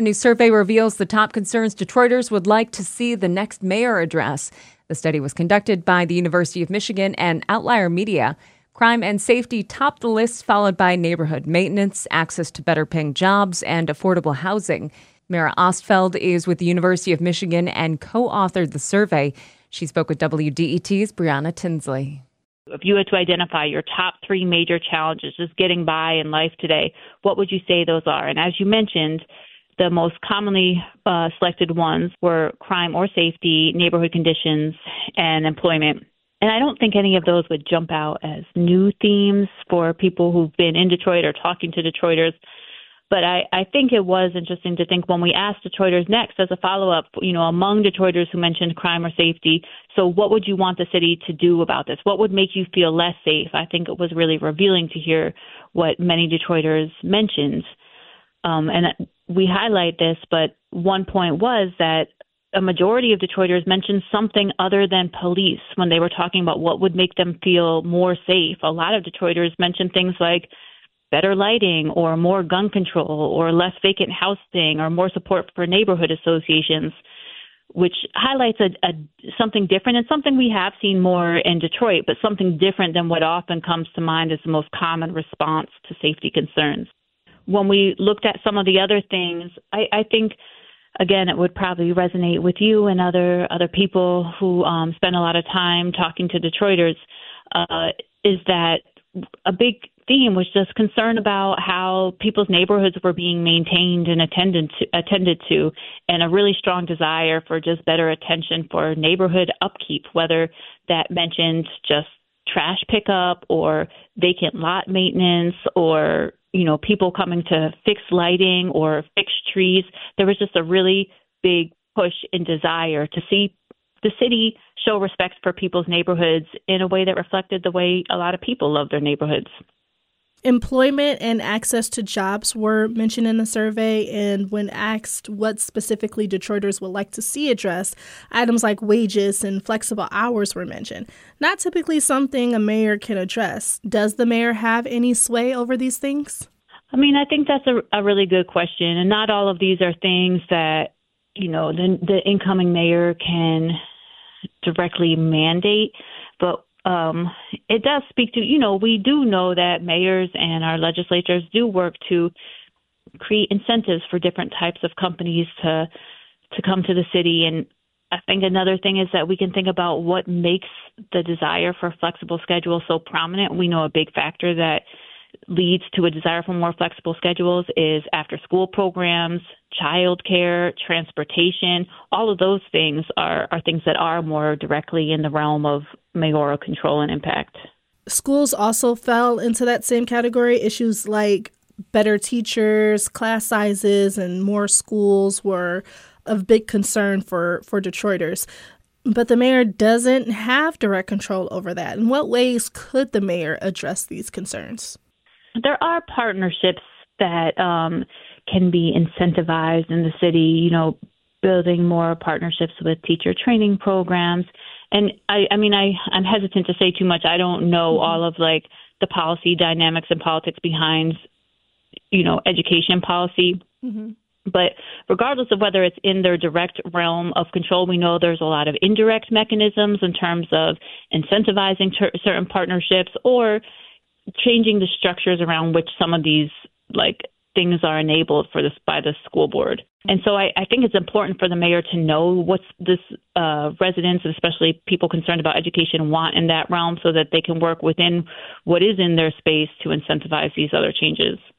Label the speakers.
Speaker 1: A new survey reveals the top concerns Detroiters would like to see the next mayor address. The study was conducted by the University of Michigan and Outlier Media. Crime and safety topped the list, followed by neighborhood maintenance, access to better-paying jobs, and affordable housing. Mara Ostfeld is with the University of Michigan and co-authored the survey. She spoke with WDET's Brianna Tinsley.
Speaker 2: If you had to identify your top three major challenges just getting by in life today, what would you say those are? And as you mentioned, the most commonly selected ones were crime or safety, neighborhood conditions, and employment. And I don't think any of those would jump out as new themes for people who've been in Detroit or talking to Detroiters. But I think it was interesting to think when we asked Detroiters next as a follow-up, among Detroiters who mentioned crime or safety, so what would you want the city to do about this? What would make you feel less safe? I think it was really revealing to hear what many Detroiters mentioned. And we highlight this, but one point was that a majority of Detroiters mentioned something other than police when they were talking about what would make them feel more safe. A lot of Detroiters mentioned things like better lighting or more gun control or less vacant housing or more support for neighborhood associations, which highlights something different and something we have seen more in Detroit, but something different than what often comes to mind as the most common response to safety concerns. When we looked at some of the other things, I think, again, it would probably resonate with you and other people who spend a lot of time talking to Detroiters, is that a big theme was just concern about how people's neighborhoods were being maintained and attended to, and a really strong desire for just better attention for neighborhood upkeep, whether that mentioned just trash pickup or vacant lot maintenance or people coming to fix lighting or fix trees. There was just a really big push and desire to see the city show respect for people's neighborhoods in a way that reflected the way a lot of people love their neighborhoods.
Speaker 3: Employment and access to jobs were mentioned in the survey, and when asked what specifically Detroiters would like to see addressed, items like wages and flexible hours were mentioned. Not typically something a mayor can address. Does the mayor have any sway over these things?
Speaker 2: I mean, I think that's a really good question, and not all of these are things that, the incoming mayor can directly mandate, but it does speak to, we do know that mayors and our legislators do work to create incentives for different types of companies to come to the city. And I think another thing is that we can think about what makes the desire for flexible schedule so prominent. We know a big factor that leads to a desire for more flexible schedules is after school programs, childcare, transportation. All of those things are things that are more directly in the realm of mayoral control and impact.
Speaker 3: Schools also fell into that same category. Issues like better teachers, class sizes, and more schools were of big concern for Detroiters. But the mayor doesn't have direct control over that. In what ways could the mayor address these concerns?
Speaker 2: There are partnerships that can be incentivized in the city, building more partnerships with teacher training programs. And I'm hesitant to say too much. I don't know all of the policy dynamics and politics behind, education policy. Mm-hmm. But regardless of whether it's in their direct realm of control, we know there's a lot of indirect mechanisms in terms of incentivizing certain partnerships or changing the structures around which some of these things are enabled by the school board. And so I think it's important for the mayor to know what this residents, especially people concerned about education, want in that realm so that they can work within what is in their space to incentivize these other changes.